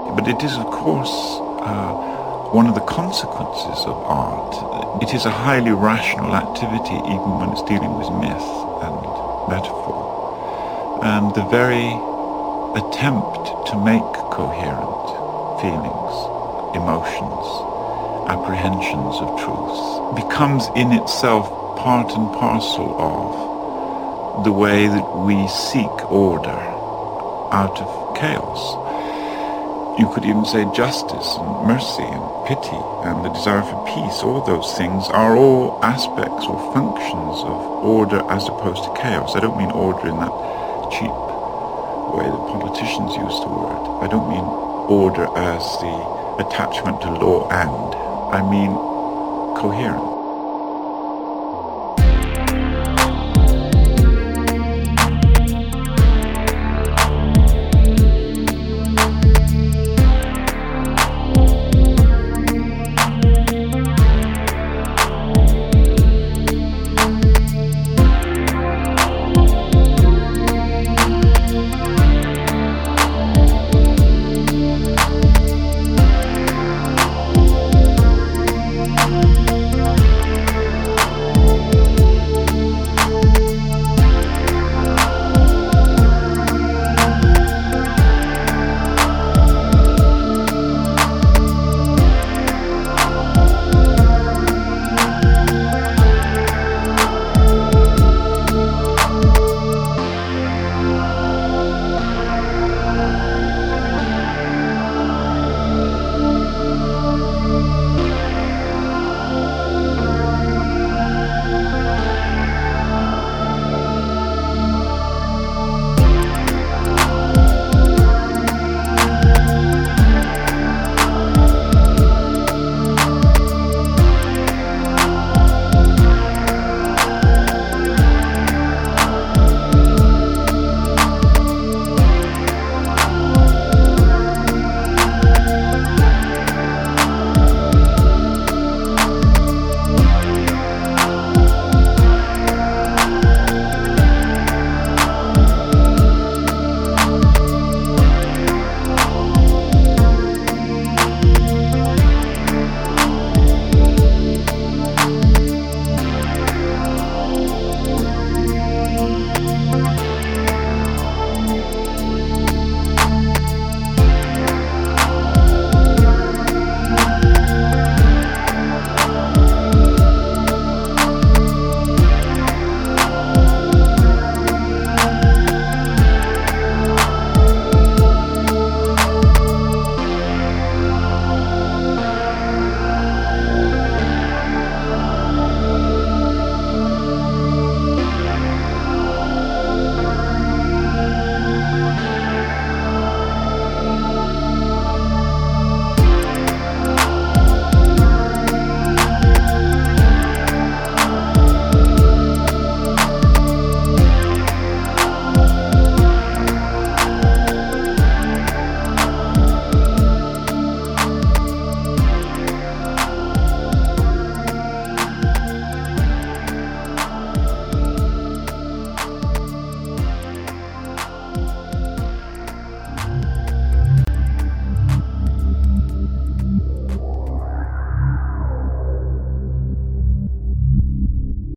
But it is, of course, one of the consequences of art. It is a highly rational activity, even when it's dealing with myth and metaphor. And the very attempt to make coherent feelings, emotions, apprehensions of truth becomes in itself part and parcel of the way that we seek order out of chaos. You could even say justice and mercy and pity and the desire for peace. All those things are all aspects or functions of order as opposed to chaos. I don't mean order in that cheap way that politicians use the word. I don't mean order as the attachment to law and. I mean coherence.